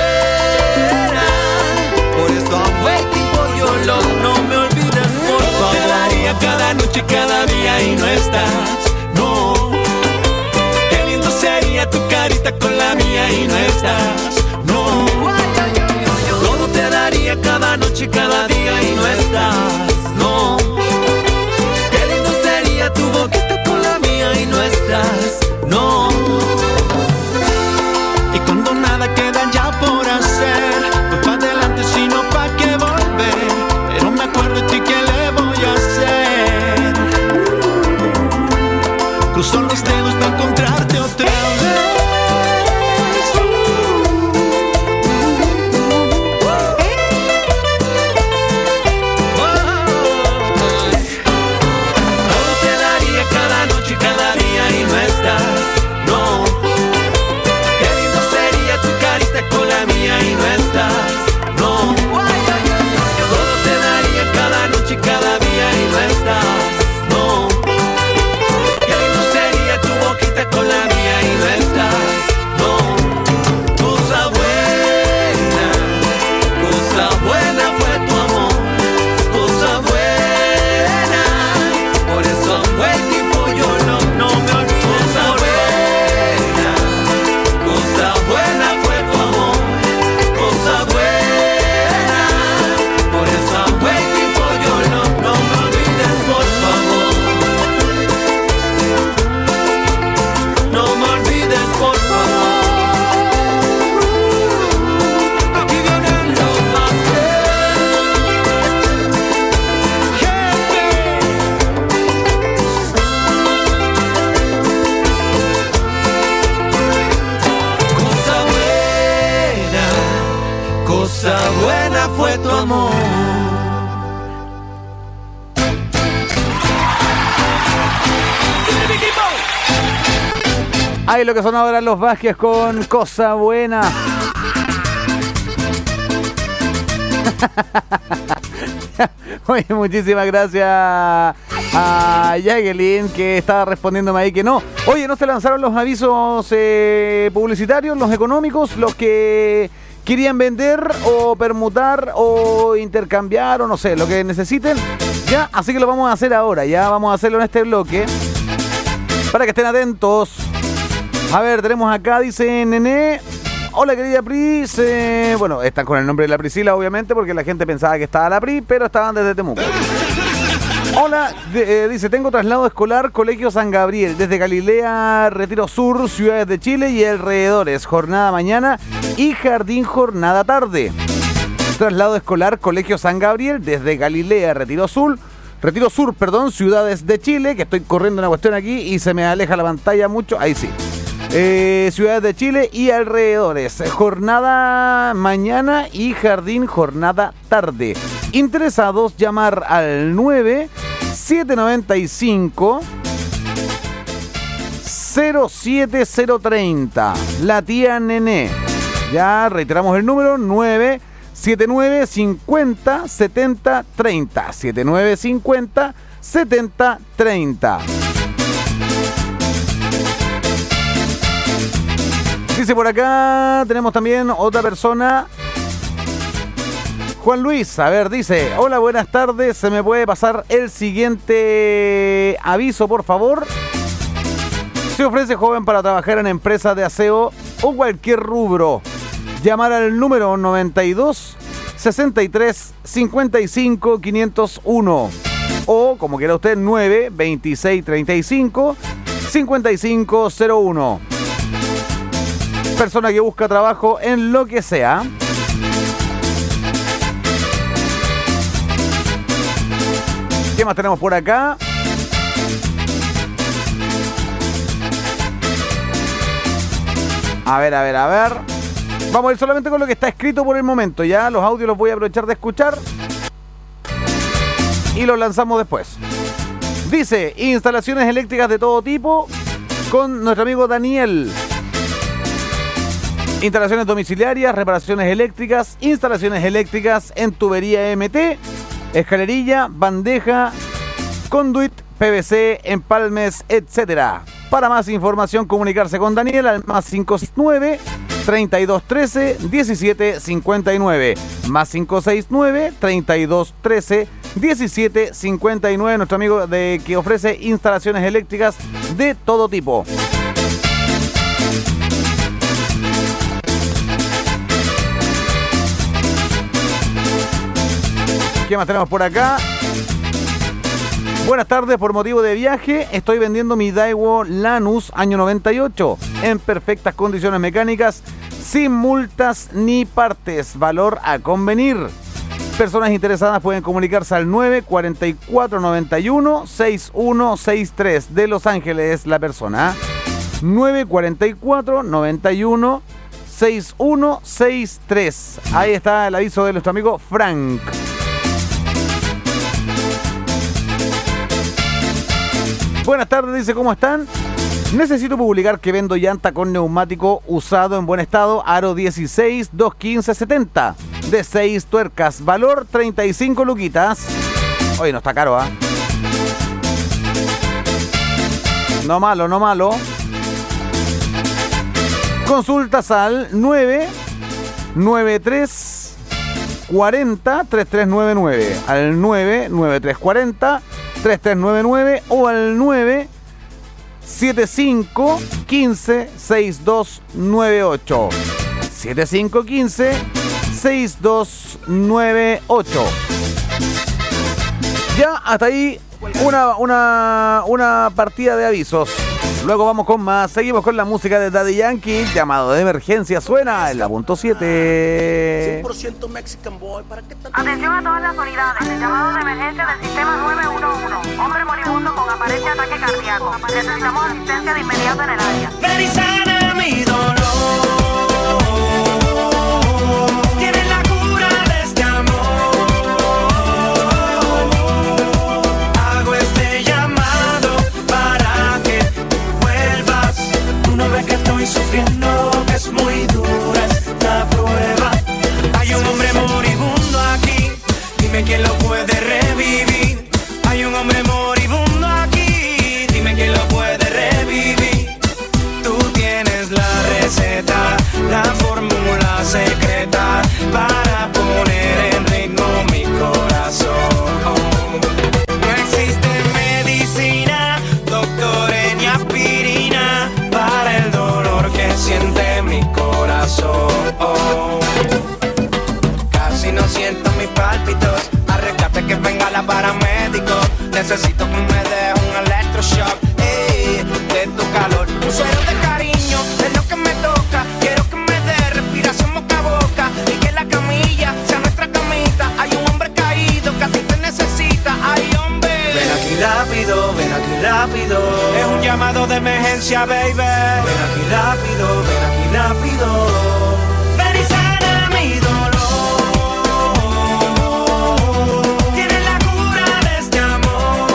No me olvides, por favor. Te daría cada noche, cada día y no estás, no. Qué lindo sería tu carita con la mía y no estás, no. Todo te daría cada noche, cada día y no estás, no. Qué lindo sería tu boquita con la mía y no estás, no. Y cuando nada queda ya por hacer, pues pa' adelante sino pa' qué volver. Pero me acuerdo de ti, ¿qué le voy a hacer? Cruzo los dedos para encontrarte otra vez. Todo te daría cada noche, cada día noche y cada día y no estás, no. Qué lindo sería tu boquita con la mía y no estás, no. Cosa buena, cosa buena fue tu amor, cosa buena. Por eso buen tiempo yo no, no me olvides, cosa buena, cosa buena fue tu amor, cosa buena. Por eso buen tiempo yo no, no me olvides, por favor. No me olvides, por favor. Aquí vienen los más cosa buena, cosa buena fue tu amor. Ahí lo que son ahora los Vázquez con Cosa Buena. Oye, muchísimas gracias a Jacqueline, que estaba respondiéndome ahí que no. Oye, ¿no se lanzaron los avisos eh, publicitarios, los económicos, los que querían vender o permutar o intercambiar o no sé, lo que necesiten? Ya, así que lo vamos a hacer ahora. Ya vamos a hacerlo en este bloque para que estén atentos. A ver, tenemos acá, dice Nené. Hola, querida Pris. Eh, bueno, están con el nombre de la Priscila, obviamente, porque la gente pensaba que estaba la Pri, pero estaban desde Temuco. Hola, de, eh, dice, tengo traslado escolar, Colegio San Gabriel, desde Galilea, Retiro Sur, ciudades de Chile y alrededores. Jornada mañana y jardín jornada tarde. Traslado escolar, Colegio San Gabriel, desde Galilea, Retiro Sur. Retiro Sur, perdón, ciudades de Chile, que estoy corriendo una cuestión aquí y se me aleja la pantalla mucho. Ahí sí. Eh, ciudades de Chile y alrededores. Jornada mañana y jardín jornada tarde. Interesados, llamar al nueve siete nueve cinco cero siete cero tres cero. La tía Nené. Ya reiteramos el número nueve siete nueve cincuenta setenta treinta. siete nueve cincuenta setenta treinta. Dice por acá, tenemos también otra persona. Juan Luis, a ver, dice, hola, buenas tardes, ¿se me puede pasar el siguiente aviso, por favor? Se ofrece joven para trabajar en empresas de aseo o cualquier rubro. Llamar al número noventa y dos sesenta y tres cincuenta y cinco quinientos uno o, como quiera usted, nueve veintiséis treinta y cinco cincuenta y cinco cero uno. Persona que busca trabajo en lo que sea. ¿Qué más tenemos por acá? A ver, a ver, a ver. Vamos a ir solamente con lo que está escrito por el momento. Ya los audios los voy a aprovechar de escuchar y los lanzamos después. Dice, instalaciones eléctricas de todo tipo con nuestro amigo Daniel. Instalaciones domiciliarias, reparaciones eléctricas, instalaciones eléctricas en tubería M T, escalerilla, bandeja, conduit, P V C, empalmes, etcétera. Para más información, comunicarse con Daniel al más cinco seis nueve, treinta y dos trece, diecisiete cincuenta y nueve. Más cinco seis nueve, treinta y dos trece, diecisiete cincuenta y nueve. Nuestro amigo de que ofrece instalaciones eléctricas de todo tipo. ¿Qué más tenemos por acá? Buenas tardes, por motivo de viaje estoy vendiendo mi Daewoo Lanus año noventa y ocho en perfectas condiciones mecánicas, sin multas ni partes, valor a convenir. Personas interesadas pueden comunicarse al nueve cuatro cuatro nueve uno seis uno seis tres. De Los Ángeles es la persona. nueve cuatro cuatro nueve uno seis uno seis tres. Ahí está el aviso de nuestro amigo Frank. Buenas tardes, dice, ¿cómo están? Necesito publicar que vendo llanta con neumático usado en buen estado, aro dieciséis, doscientos quince setenta, de seis tuercas, valor treinta y cinco luquitas. Oye, no está caro, ¿ah? ¿eh? No malo, no malo. Consultas al nueve nueve tres cuatro cero tres tres nueve nueve. Al nueve nueve tres cuatro cero tres tres nueve nueve o al nueve siete cinco uno cinco seis dos nueve ocho. siete cinco uno cinco seis dos nueve ocho. Ya, hasta ahí una, una, una partida de avisos. Luego vamos con más. Seguimos con la música de Daddy Yankee. Llamado de emergencia suena en la punto siete. cien por ciento Mexican Boy. ¿Para qué tanto? Atención a todas las unidades. El llamado de emergencia del sistema nueve uno uno. Hombre moribundo con aparente ataque cardíaco. Necesitamos asistencia de inmediato en el área. Ven y sana mi dolor. Tienes la cura de este amor. Hago este llamado para que vuelvas. Tú no ves que estoy sufriendo, que es muy dura esta prueba. Hay un hombre moribundo aquí, dime quién lo puede revivir. Hay un hombre moribundo aquí, dime quién lo puede revivir. Tú tienes la receta, la fórmula secreta para poner en ritmo mi corazón. No existe medicina, doctor, ni aspirina para el dolor que siente mi corazón. Casi no siento mis pálpitos, arréglate que venga la paramédico. Necesito que me dé un electroshock, ey, de tu calor. Un suero de cariño, es lo que me toca. Quiero que me dé respiración boca a boca y que la camilla sea nuestra camita. Hay un hombre caído que a ti te necesita, ay hombre. Ven aquí rápido, ven aquí rápido. Es un llamado de emergencia, baby. Ven aquí rápido, ven aquí rápido. Ven y sana mi dolor. Tienes la cura de este amor.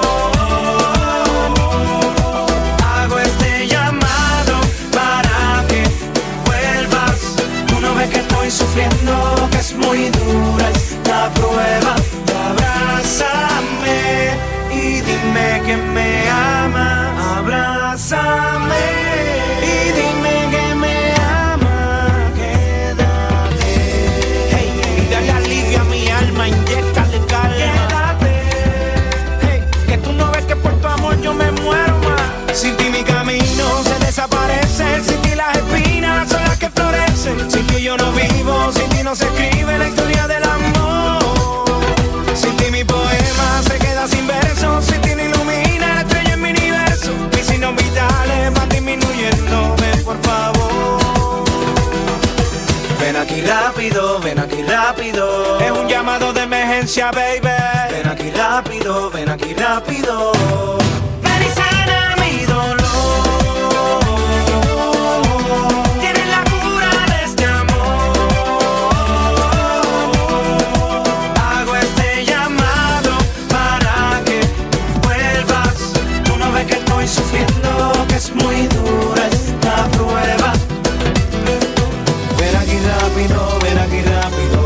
Hago este llamado para que vuelvas. Tú no ves que estoy sufriendo, que es muy dura esta prueba. Abrázame y dime que me ama. Abrázame y dime que me ama. Quédate. Hey, dale alivio a mi alma, inyéctale calma. Quédate. Hey, que tú no ves que por tu amor yo me muero más. Sin ti mi camino se desaparece. Sin ti las espinas son las que florecen. Sin ti yo no vivo, sin ti no se escribe la historia del amor. Sin ti mi poema se queda sin versos. Sin ti no ilumina la estrella en mi universo. Mis signos vitales van disminuyendo. Ven por favor. Ven aquí rápido, ven aquí rápido. Es un llamado de emergencia, baby. Ven aquí rápido, ven aquí rápido. Ven y sana mi dolor. Tienes la cura de este amor. Hago este llamado para que vuelvas. Tú no ves que estoy sufriendo, que es muy dura esta prueba. Ven aquí rápido, ven aquí rápido.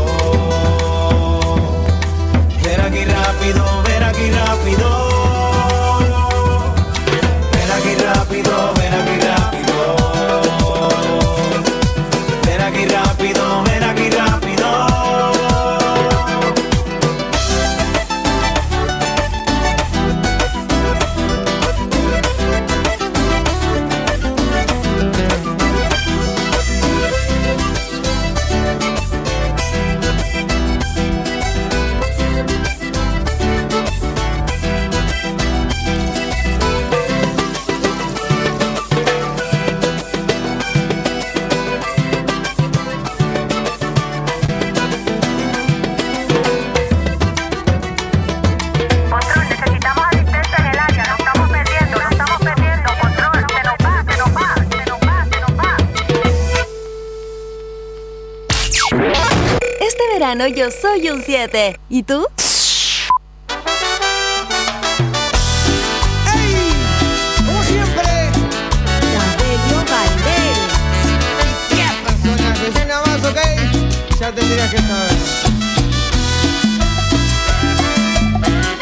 Ven aquí rápido, ven aquí rápido. Ven aquí rápido, ven aquí rápido. Ven aquí rápido, ven aquí rápido. Control, necesitamos asistencia en el área. Lo estamos perdiendo, lo estamos perdiendo. Control, se nos va, se nos va, se nos va, se nos va. Este verano yo soy un siete. ¿Y tú? Como siempre, Cabello Valdés. ¿qué personaje? Si nada más, ok, ya tendrías que saber.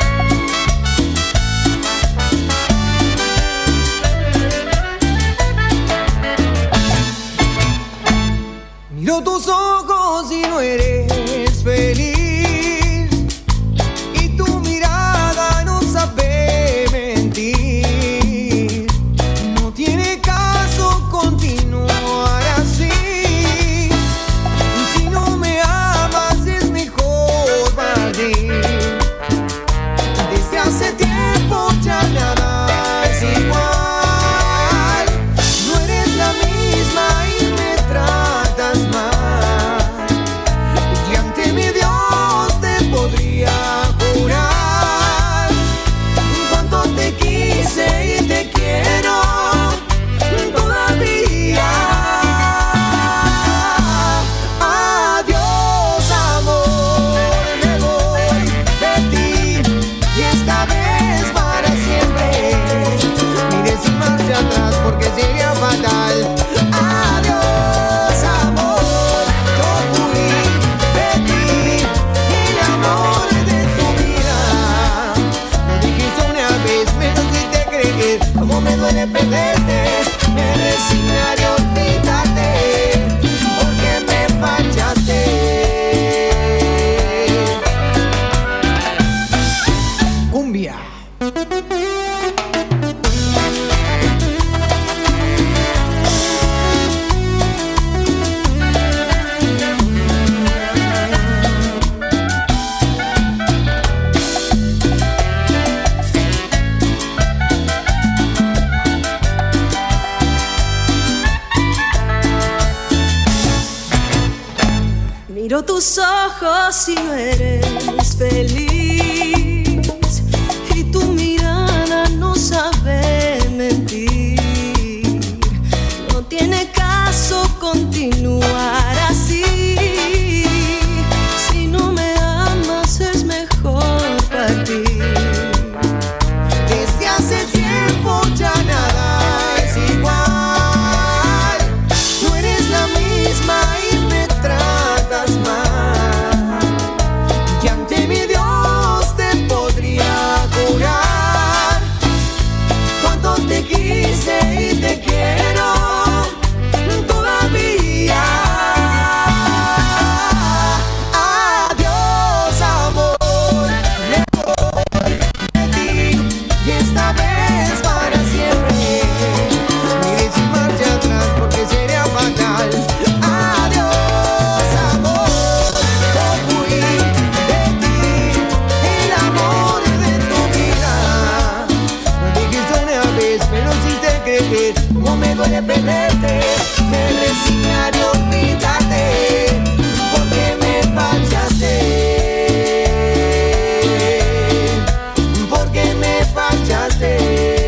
me duele perderte, me resignaré a olvidarte, porque me fallaste. Cumbia. Miro tus ojos y no eres feliz, y tu mirada no sabe mentir. No tiene caso continuar así. Si no me amas es mejor partir. Desde hace tiempo ya nada es igual. No eres la misma y me tratas mal. Y ante mi Dios te podría jurar cuánto te quise y te quiero todavía. Adiós, amor, me voy de ti y esta vez para siempre. Mire sin marcha atrás porque sería fatal. Adiós, amor, me fui de ti, el amor de tu vida. No dijiste una vez, pero si te crees, como me duele perderte, me resignaré a olvidarte, porque me fallaste. Porque me fallaste.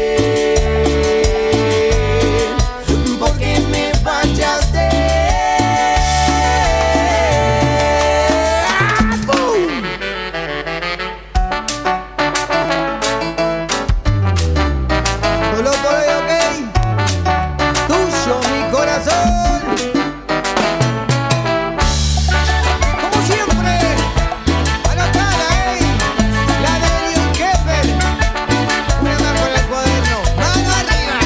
Porque me fallaste. ¡Ah, boom! Solo por hoy, ok. Tuyo, mi corazón. Como siempre, anotada, ey. La de Leon Keffer. Una más con el cuaderno. Mano arriba.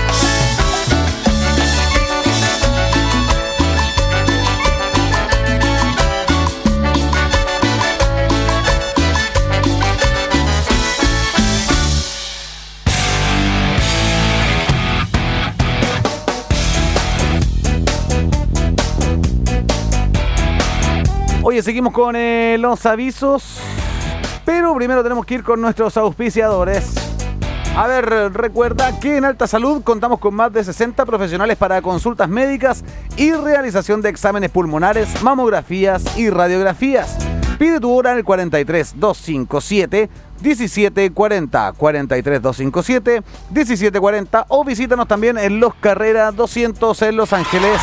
Oye, seguimos con eh, los avisos, pero primero tenemos que ir con nuestros auspiciadores. A ver, recuerda que en Alta Salud contamos con más de sesenta profesionales para consultas médicas y realización de exámenes pulmonares, mamografías y radiografías. Pide tu hora en el cuarenta y tres, doscientos cincuenta y siete, diecisiete cuarenta, cuarenta y tres, doscientos cincuenta y siete, diecisiete cuarenta, o visítanos también en Los Carrera doscientos en Los Ángeles.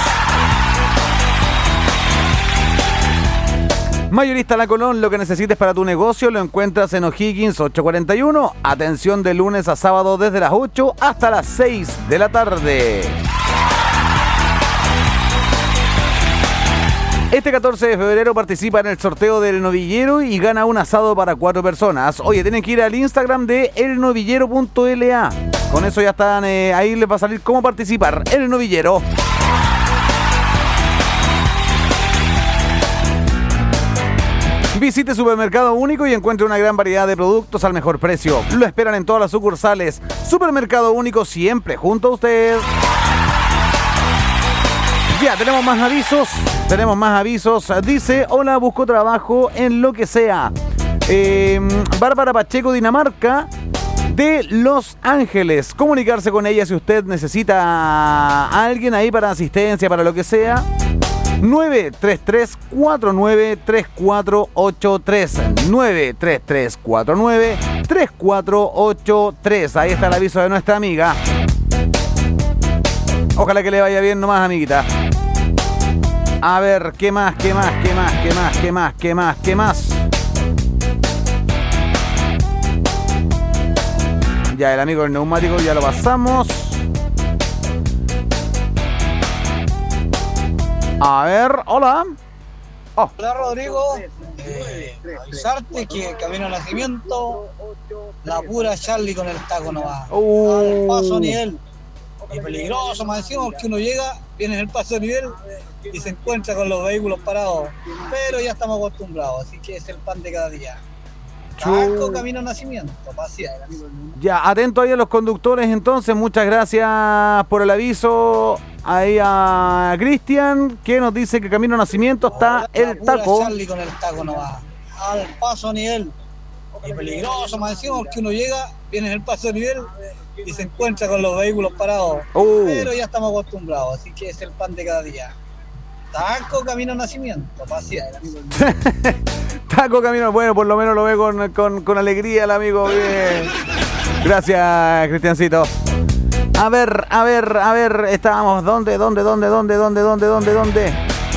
Mayorista La Colón, lo que necesites para tu negocio lo encuentras en O'Higgins ochocientos cuarenta y uno. Atención de lunes a sábado desde las ocho hasta las seis de la tarde. Este catorce de febrero participa en el sorteo del novillero y gana un asado para cuatro personas. Oye, tienen que ir al Instagram de elnovillero punto l a. Con eso ya están, eh, ahí les va a salir cómo participar. El novillero. Visite Supermercado Único y encuentre una gran variedad de productos al mejor precio. Lo esperan en todas las sucursales. Supermercado Único, siempre junto a usted. Ya, tenemos más avisos. Tenemos más avisos. Dice, hola, busco trabajo en lo que sea. Eh, Bárbara Pacheco, Dinamarca, de Los Ángeles. Comunicarse con ella si usted necesita a alguien ahí para asistencia, para lo que sea. nueve tres tres, cuatro nueve, tres cuatro ocho tres. nueve tres tres, cuatro nueve, tres cuatro ocho tres. Ahí está el aviso de nuestra amiga. Ojalá que le vaya bien nomás, amiguita. A ver, ¿qué más, qué más, qué más, qué más, qué más, qué más, qué más? Ya, el amigo del neumático ya lo pasamos. A ver, hola. Oh. Hola, Rodrigo. Eh, avisarte que camino a nacimiento, la pura Charlie con el taco no va. Uh. Al paso a nivel. Y peligroso, más encima, porque uno llega, viene en el paso a nivel y se encuentra con los vehículos parados. Pero ya estamos acostumbrados, así que es el pan de cada día. Taco, camino a nacimiento, paciencia. Ya, atento ahí a los conductores entonces, muchas gracias por el aviso. Ahí a Cristian, que nos dice que camino a nacimiento está el taco. Charlie con el taco no va. Al paso a nivel. Y peligroso, más encima, porque uno llega, viene en el paso a nivel y se encuentra con los vehículos parados. Uh. Pero ya estamos acostumbrados, así que es el pan de cada día. Taco, camino a nacimiento, paciencia. Taco camino, bueno, por lo menos lo ve con, con, con alegría el amigo. Bien. Gracias, Cristiancito. A ver, a ver, a ver, estábamos, ¿dónde, dónde, dónde, dónde, dónde, dónde, dónde, dónde?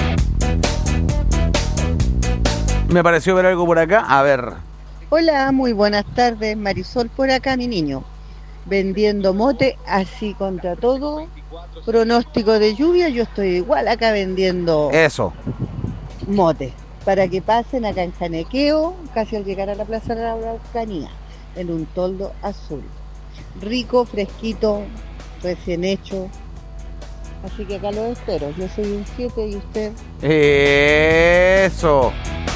Me pareció ver algo por acá, a ver. Hola, muy buenas tardes, Marisol por acá, mi niño. Vendiendo mote, así contra todo. Pronóstico de lluvia, yo estoy igual acá vendiendo Eso. mote. Para que pasen acá en Janequeo, casi al llegar a la Plaza de la Araucanía, en un toldo azul. Rico, fresquito, recién hecho. Así que acá lo espero. Yo soy un siete y usted. Eso.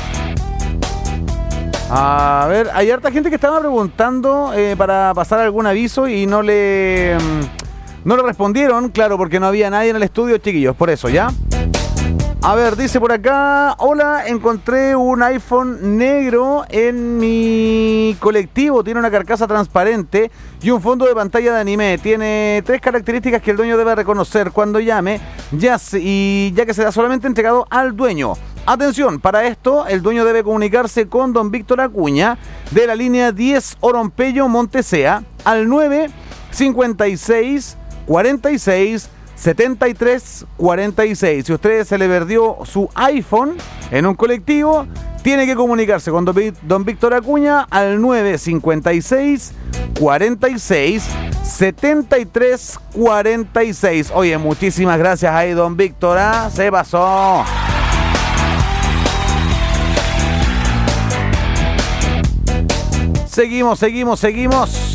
A ver, hay harta gente que estaba preguntando eh, para pasar algún aviso y no le no le respondieron, claro, porque no había nadie en el estudio, chiquillos, por eso, ¿ya? A ver, dice por acá, hola, encontré un iPhone negro en mi colectivo, tiene una carcasa transparente y un fondo de pantalla de anime, tiene tres características que el dueño debe reconocer cuando llame, ya se, y ya que será solamente entregado al dueño. Atención, para esto el dueño debe comunicarse con don Víctor Acuña de la línea diez Orompello Montesea al nueve cincuenta y seis cuarenta y seis setenta y tres cuarenta y seis. Si a usted se le perdió su iPhone en un colectivo, tiene que comunicarse con don Víctor Acuña al nueve cincuenta y seis cuarenta y seis setenta y tres cuarenta y seis. Oye, muchísimas gracias ahí, don Víctor, ¿eh? Se pasó. Seguimos, seguimos, seguimos.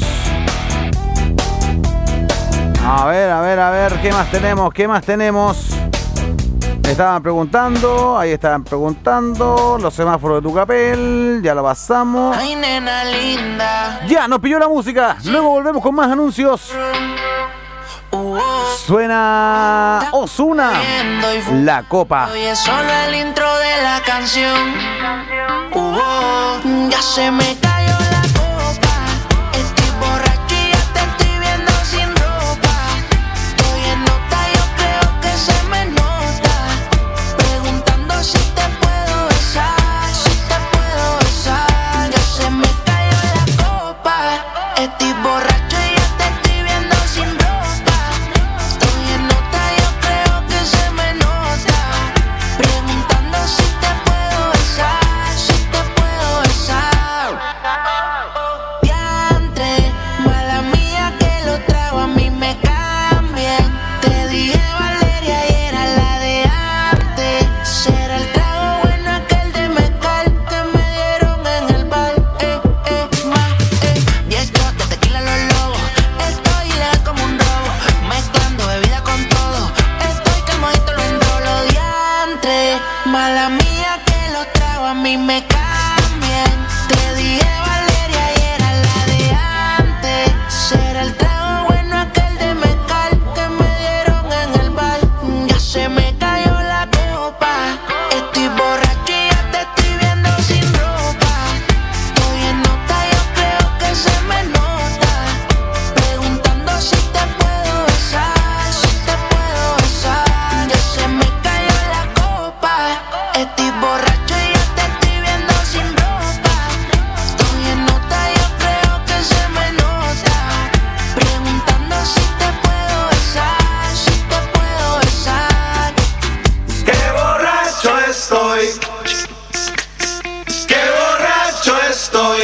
A ver, a ver, a ver, ¿qué más tenemos? ¿Qué más tenemos? Estaban preguntando, ahí estaban preguntando, los semáforos de Tucapel, ya lo pasamos. Ay, nena linda. Ya, nos pilló la música, luego volvemos con más anuncios. Suena Ozuna, La Copa. Hoy es solo el intro de la canción. Uh, ya se me cayó la copa. Estoy borracho y ya te estoy viendo sin ropa. Estoy en nota, yo creo que se me nota. Preguntando si te puedo besar, si te puedo besar. Ya se me cayó la copa. Estoy borracho y ya te estoy viendo sin ropa. Estoy en nota, yo creo que se me nota. Preguntando si te puedo besar, si te puedo besar. Diantre, mala mía que lo trago, a mí me cambien. Te dije Valeria y era la de antes. Será el trago bueno aquel de mezcal que me dieron en el bar. Eh, eh, más, eh. Diez shots de tequila a los lobos. Estoy ilegal como un robo, mezclando bebida con todo. Estoy calmadito, lo enrolo. Diantre, mala mía que lo trago, a mí me cambien. Te dije Valeria y era la de antes. Será el trago bueno aquel de mezcal que me dieron en el bar. Ya se me cayó la copa. Estoy borracho y ya te estoy viendo sin ropa. Estoy en nota, yo creo que se me nota. Preguntando si te puedo besar, si te puedo besar. Ya se me cayó la copa. Estoy borracho y ya te estoy viendo sin ropa. Estoy en nota, yo creo que se me nota. Preguntando si te puedo besar, si te puedo besar. Qué borracho estoy. Qué borracho estoy.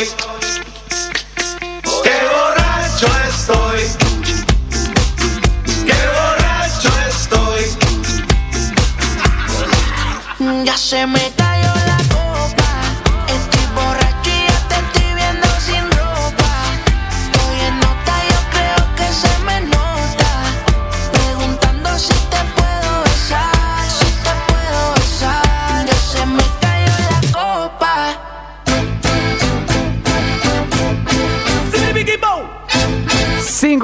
Qué borracho estoy. Qué borracho estoy. Ya se me cayó la copa.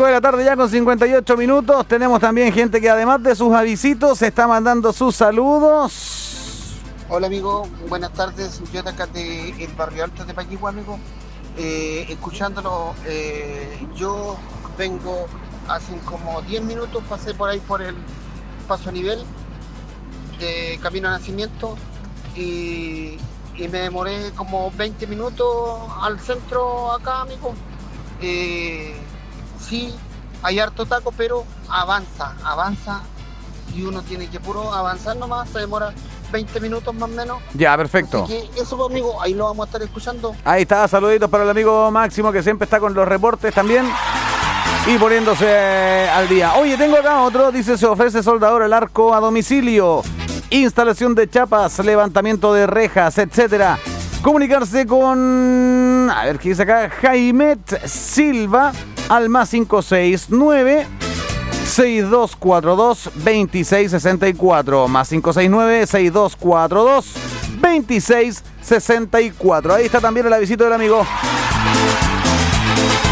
cinco de la tarde ya con cincuenta y ocho minutos. Tenemos también gente que además de sus avisitos se está mandando sus saludos. Hola amigo, buenas tardes. Yo de acá de el barrio alto de Paquigua, amigo. Eh, escuchándolo, eh, yo vengo hace como diez minutos, pasé por ahí por el paso a nivel de Camino a Nacimiento y, y me demoré como veinte minutos al centro acá, amigo. Eh, sí, hay harto taco, pero avanza, avanza y uno tiene que puro avanzar nomás, se demora veinte minutos más o menos. Ya, perfecto. Así que eso, amigo, ahí lo vamos a estar escuchando. Ahí está, saluditos para el amigo Máximo que siempre está con los reportes también y poniéndose al día. Oye, tengo acá otro, dice, se ofrece soldador al arco a domicilio, instalación de chapas, levantamiento de rejas, etcétera. Comunicarse con, a ver qué dice acá, Jaimet Silva al más cinco seis nueve seis dos cuatro dos dos seis seis cuatro, más cinco seis nueve seis dos cuatro dos dos seis seis cuatro. Ahí está también el avisito del amigo.